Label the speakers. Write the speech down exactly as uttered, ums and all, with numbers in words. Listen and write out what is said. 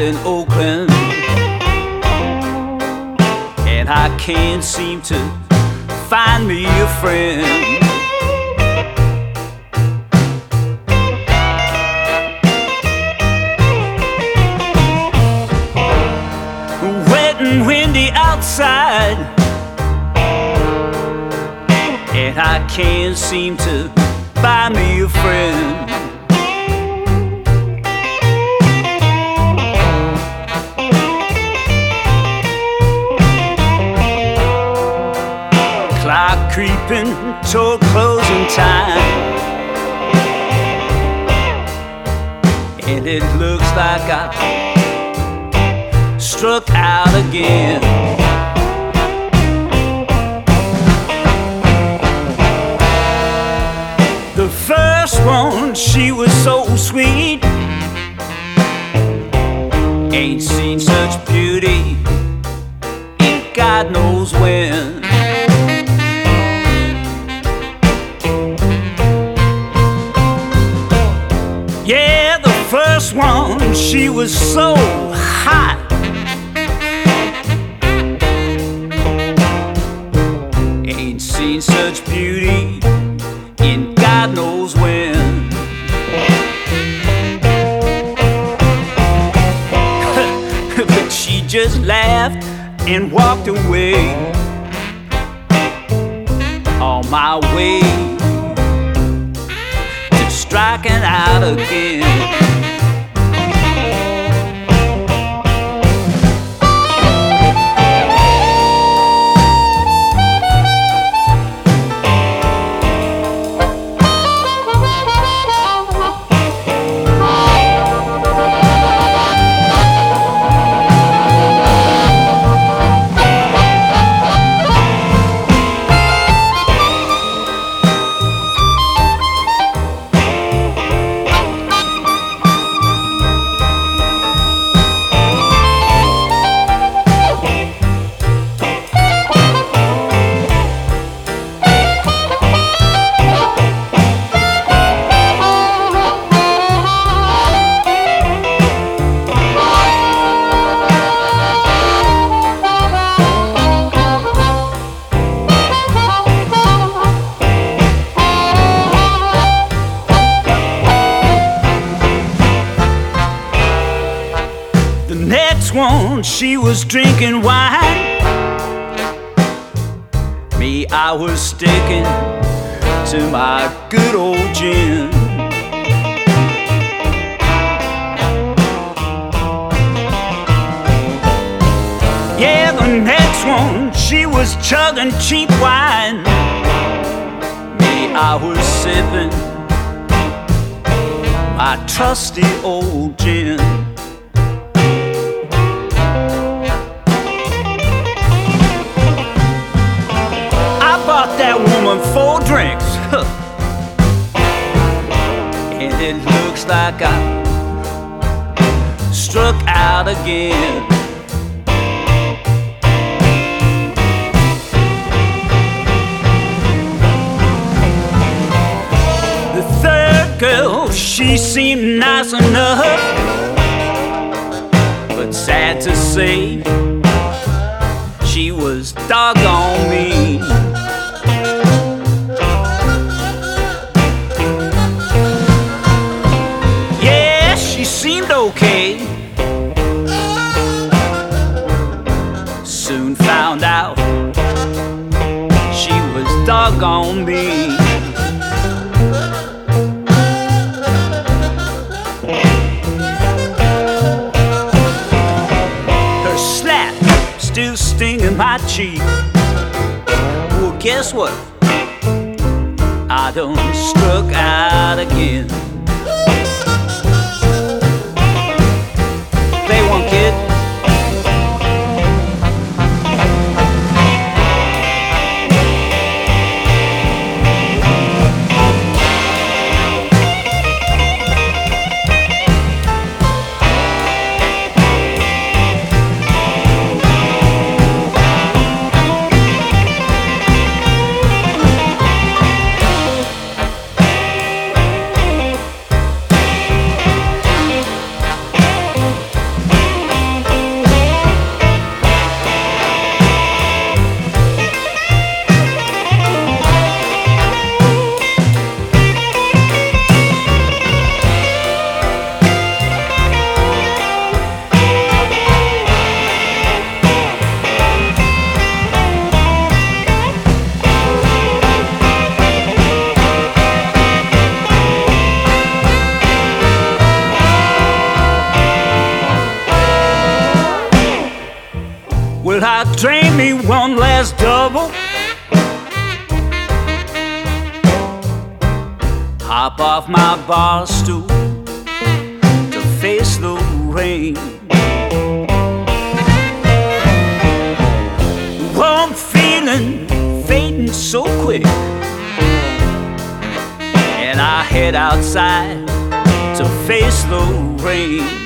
Speaker 1: in Oakland, and I can't seem to find me a friend. Wet and windy outside, and I can't seem to find me a friend. Clock creeping toward closing time, and it looks like I've struck out again. The first one, she was so sweet, ain't seen such beauty in God knows when. Yeah, the first one, she was so hot, ain't seen such beauty in God knows when. But she just laughed and walked away on my way to striking out again. One, she was drinking wine, me, I was sticking to my good old gin. Yeah, the next one, she was chugging cheap wine, me, I was sipping my trusty old gin. That woman four drinks, huh. And it looks like I struck out again. The third girl, she seemed nice enough, but sad to say, she was doggone mean. Okay, soon found out she was doggone mean. Her slap still stinging my cheek. Well, guess what? I done struck out again. One kid. Well, I drain me one last double, hop off my bar stool to face the rain. Oh, I'm feeling fading so quick, and I head outside to face the rain.